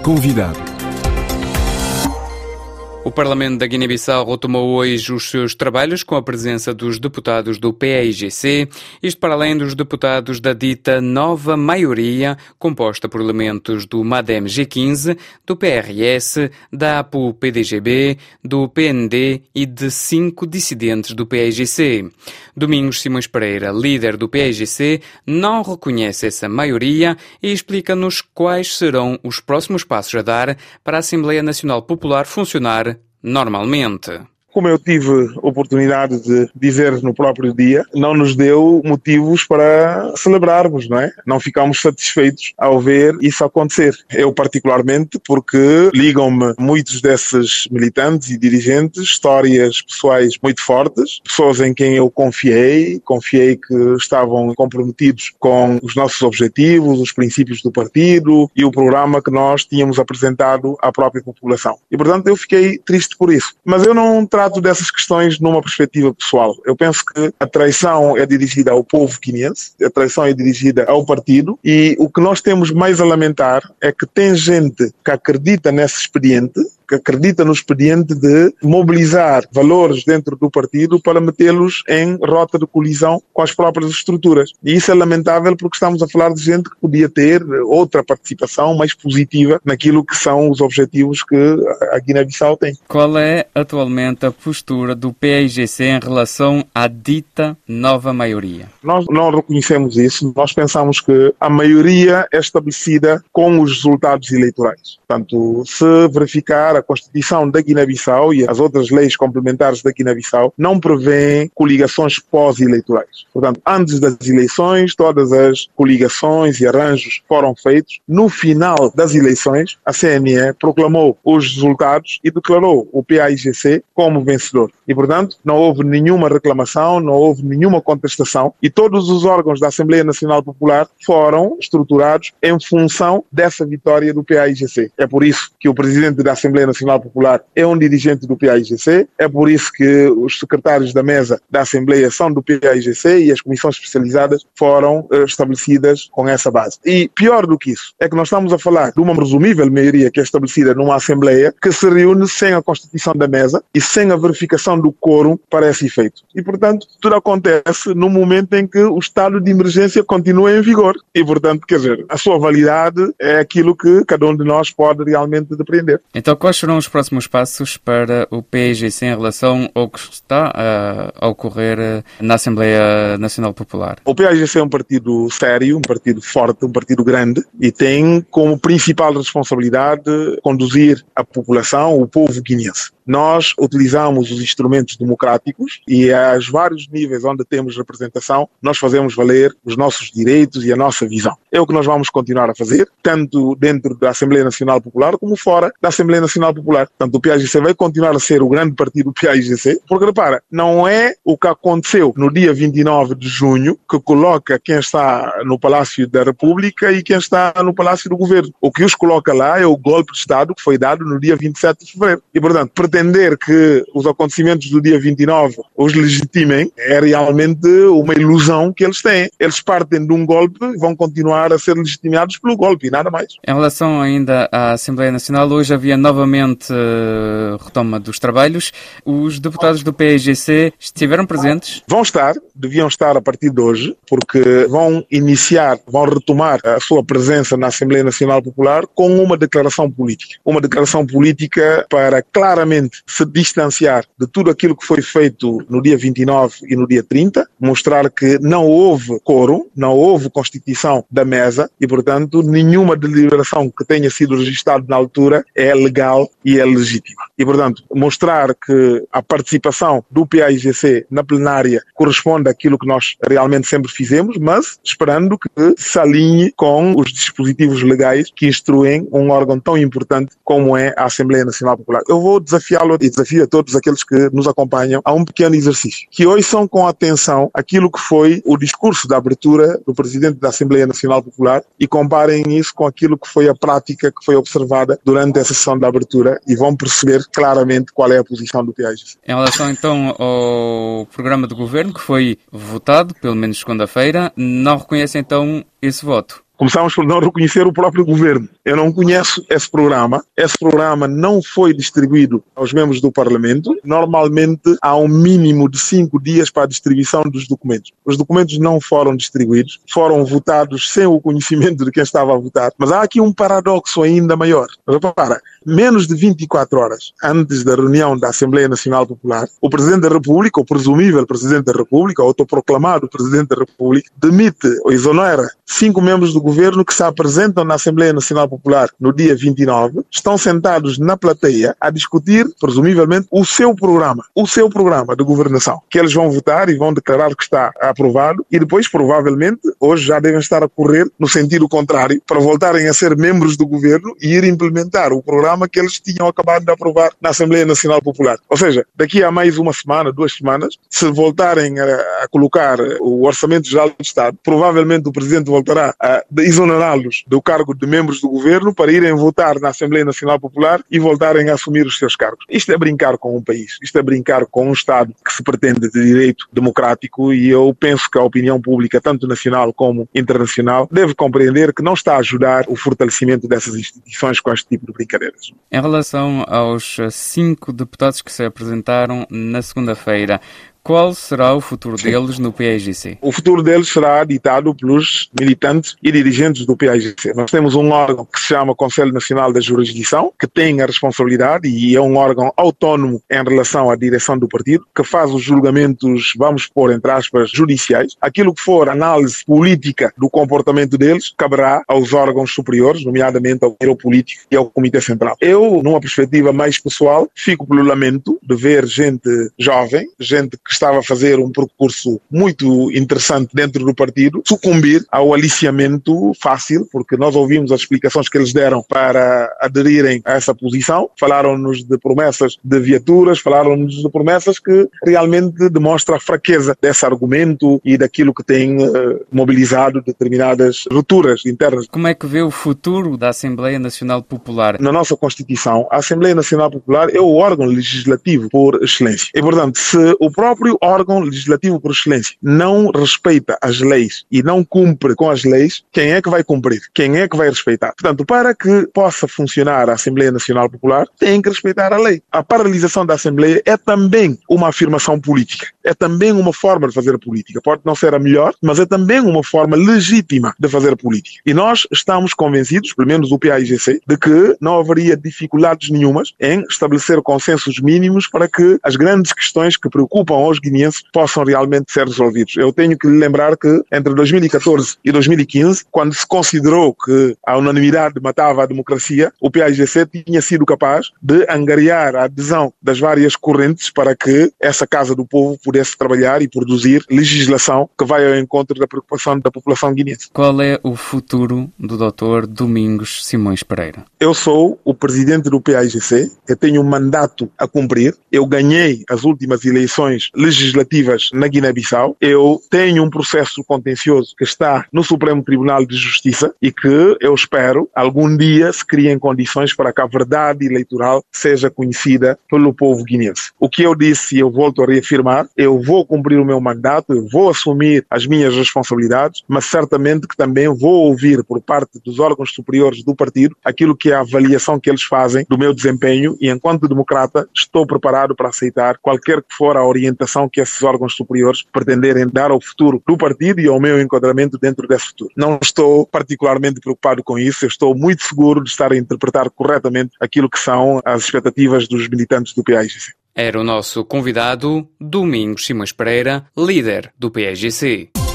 Convidado. O Parlamento da Guiné-Bissau retomou hoje os seus trabalhos com a presença dos deputados do PAIGC, isto para além dos deputados da dita nova maioria, composta por elementos do MADEM G15, do PRS, da APU-PDGB, do PND e de 5 dissidentes do PAIGC. Domingos Simões Pereira, líder do PAIGC, não reconhece essa maioria e explica-nos quais serão os próximos passos a dar para a Assembleia Nacional Popular funcionar normalmente. Como eu tive oportunidade de dizer no próprio dia, não nos deu motivos para celebrarmos, não é? Não ficámos satisfeitos ao ver isso acontecer. Eu particularmente, porque ligam-me muitos desses militantes e dirigentes, histórias pessoais muito fortes, pessoas em quem eu confiei que estavam comprometidos com os nossos objetivos, os princípios do partido e o programa que nós tínhamos apresentado à própria população. E, portanto, eu fiquei triste por isso. Mas eu não trato dessas questões numa perspectiva pessoal. Eu penso que a traição é dirigida ao povo guineense, a traição é dirigida ao partido e o que nós temos mais a lamentar é que tem gente que acredita nesse expediente, que acredita no expediente de mobilizar valores dentro do partido para metê-los em rota de colisão com as próprias estruturas. E isso é lamentável porque estamos a falar de gente que podia ter outra participação mais positiva naquilo que são os objetivos que a Guiné-Bissau tem. Qual é atualmente a postura do PAIGC em relação à dita nova maioria? Nós não reconhecemos isso. Nós pensamos que a maioria é estabelecida com os resultados eleitorais. Portanto, se verificar a Constituição da Guiné-Bissau e as outras leis complementares da Guiné-Bissau não prevêem coligações pós-eleitorais. Portanto, antes das eleições, todas as coligações e arranjos foram feitos. No final das eleições, a CNE proclamou os resultados e declarou o PAIGC como vencedor. E, portanto, não houve nenhuma reclamação, não houve nenhuma contestação e todos os órgãos da Assembleia Nacional Popular foram estruturados em função dessa vitória do PAIGC. É por isso que o presidente da Assembleia Nacional Popular é um dirigente do PAIGC, é por isso que os secretários da mesa da Assembleia são do PAIGC e as comissões especializadas foram estabelecidas com essa base. E pior do que isso, é que nós estamos a falar de uma presumível maioria que é estabelecida numa Assembleia que se reúne sem a constituição da mesa e sem a verificação do quórum para esse efeito. E, portanto, tudo acontece no momento em que o estado de emergência continua em vigor. E, portanto, quer dizer, a sua validade é aquilo que cada um de nós pode realmente depreender. Então, quais serão os próximos passos para o PAIGC em relação ao que está a ocorrer na Assembleia Nacional Popular? O PAIGC é um partido sério, um partido forte, um partido grande e tem como principal responsabilidade conduzir a população, o povo guineense. Nós utilizamos os instrumentos democráticos e aos vários níveis onde temos representação, nós fazemos valer os nossos direitos e a nossa visão. É o que nós vamos continuar a fazer, tanto dentro da Assembleia Nacional Popular como fora da Assembleia Nacional Popular. Portanto, o PAIGC vai continuar a ser o grande partido do PAIGC, porque, repara, não é o que aconteceu no dia 29 de junho que coloca quem está no Palácio da República e quem está no Palácio do Governo. O que os coloca lá é o golpe de Estado que foi dado no dia 27 de fevereiro. E, portanto, pretender que os acontecimentos do dia 29 os legitimem é realmente uma ilusão que eles têm. Eles partem de um golpe e vão continuar a ser legitimados pelo golpe e nada mais. Em relação ainda à Assembleia Nacional, hoje havia novamente retoma dos trabalhos. Os deputados do PAIGC estiveram presentes? Deviam estar a partir de hoje, porque vão retomar a sua presença na Assembleia Nacional Popular com uma declaração política. Uma declaração política para claramente se distanciar de tudo aquilo que foi feito no dia 29 e no dia 30, mostrar que não houve quórum, não houve constituição da mesa e, portanto, nenhuma deliberação que tenha sido registrada na altura é legal e é legítima. E, portanto, mostrar que a participação do PAIGC na plenária corresponde àquilo que nós realmente sempre fizemos, mas esperando que se alinhe com os dispositivos legais que instruem um órgão tão importante como é a Assembleia Nacional Popular. Eu vou desafiá-lo e desafio a todos aqueles que nos acompanham a um pequeno exercício. Que ouçam com atenção aquilo que foi o discurso da abertura do Presidente da Assembleia Nacional Popular e comparem isso com aquilo que foi a prática que foi observada durante essa sessão da abertura e vão perceber claramente qual é a posição do PAIGC. Em relação então ao programa do Governo que foi votado, pelo menos segunda-feira, não reconhece então esse voto? Começamos por não reconhecer o próprio governo. Eu não conheço esse programa. Esse programa não foi distribuído aos membros do Parlamento. Normalmente há um mínimo de 5 dias para a distribuição dos documentos. Os documentos não foram distribuídos, foram votados sem o conhecimento de quem estava a votar. Mas há aqui um paradoxo ainda maior. Repara, menos de 24 horas antes da reunião da Assembleia Nacional Popular, o Presidente da República, o presumível Presidente da República, o autoproclamado Presidente da República, demite ou exonera 5 membros do governo que se apresentam na Assembleia Nacional Popular no dia 29, estão sentados na plateia a discutir, presumivelmente, o seu programa de governação, que eles vão votar e vão declarar que está aprovado e depois, provavelmente, hoje já devem estar a correr no sentido contrário para voltarem a ser membros do governo e ir implementar o programa que eles tinham acabado de aprovar na Assembleia Nacional Popular. Ou seja, daqui a mais uma semana, 2 semanas, se voltarem a colocar o Orçamento Geral do Estado, provavelmente o Presidente voltará a exonerá-los do cargo de membros do governo para irem votar na Assembleia Nacional Popular e voltarem a assumir os seus cargos. Isto é brincar com um país, isto é brincar com um Estado que se pretende de direito democrático e eu penso que a opinião pública, tanto nacional como internacional, deve compreender que não está a ajudar o fortalecimento dessas instituições com este tipo de brincadeiras. Em relação aos 5 deputados que se apresentaram na segunda-feira, qual será o futuro deles no PAIGC? O futuro deles será ditado pelos militantes e dirigentes do PAIGC. Nós temos um órgão que se chama Conselho Nacional da Jurisdição, que tem a responsabilidade e é um órgão autónomo em relação à direção do partido, que faz os julgamentos, vamos pôr entre aspas, judiciais. Aquilo que for análise política do comportamento deles, caberá aos órgãos superiores, nomeadamente ao Conselho Político e ao Comitê Central. Eu, numa perspectiva mais pessoal, fico pelo lamento de ver gente jovem, gente que estava a fazer um percurso muito interessante dentro do partido, sucumbir ao aliciamento fácil, porque nós ouvimos as explicações que eles deram para aderirem a essa posição, falaram-nos de promessas de viaturas, falaram-nos de promessas que realmente demonstram a fraqueza desse argumento e daquilo que tem mobilizado determinadas rupturas internas. Como é que vê o futuro da Assembleia Nacional Popular? Na nossa Constituição, a Assembleia Nacional Popular é o órgão legislativo por excelência. E, portanto, se o próprio órgão legislativo por excelência não respeita as leis e não cumpre com as leis, quem é que vai cumprir? Quem é que vai respeitar? Portanto, para que possa funcionar a Assembleia Nacional Popular, tem que respeitar a lei. A paralisação da Assembleia é também uma afirmação política. É também uma forma de fazer política. Pode não ser a melhor, mas é também uma forma legítima de fazer política. E nós estamos convencidos, pelo menos o PAIGC, de que não haveria dificuldades nenhumas em estabelecer consensos mínimos para que as grandes questões que preocupam aos guineenses possam realmente ser resolvidos. Eu tenho que lhe lembrar que entre 2014 e 2015, quando se considerou que a unanimidade matava a democracia, o PAIGC tinha sido capaz de angariar a adesão das várias correntes para que essa Casa do Povo pudesse trabalhar e produzir legislação que vai ao encontro da preocupação da população guineense. Qual é o futuro do Dr. Domingos Simões Pereira? Eu sou o presidente do PAIGC, eu tenho um mandato a cumprir, eu ganhei as últimas eleições legislativas na Guiné-Bissau, eu tenho um processo contencioso que está no Supremo Tribunal de Justiça e que eu espero algum dia se criem condições para que a verdade eleitoral seja conhecida pelo povo guineense. O que eu disse e eu volto a reafirmar, eu vou cumprir o meu mandato, eu vou assumir as minhas responsabilidades, mas certamente que também vou ouvir por parte dos órgãos superiores do partido aquilo que é a avaliação que eles fazem do meu desempenho e enquanto democrata estou preparado para aceitar qualquer que for a orientação que esses órgãos superiores pretenderem dar ao futuro do partido e ao meu enquadramento dentro desse futuro. Não estou particularmente preocupado com isso, eu estou muito seguro de estar a interpretar corretamente aquilo que são as expectativas dos militantes do PAIGC. Era o nosso convidado, Domingos Simões Pereira, líder do PAIGC.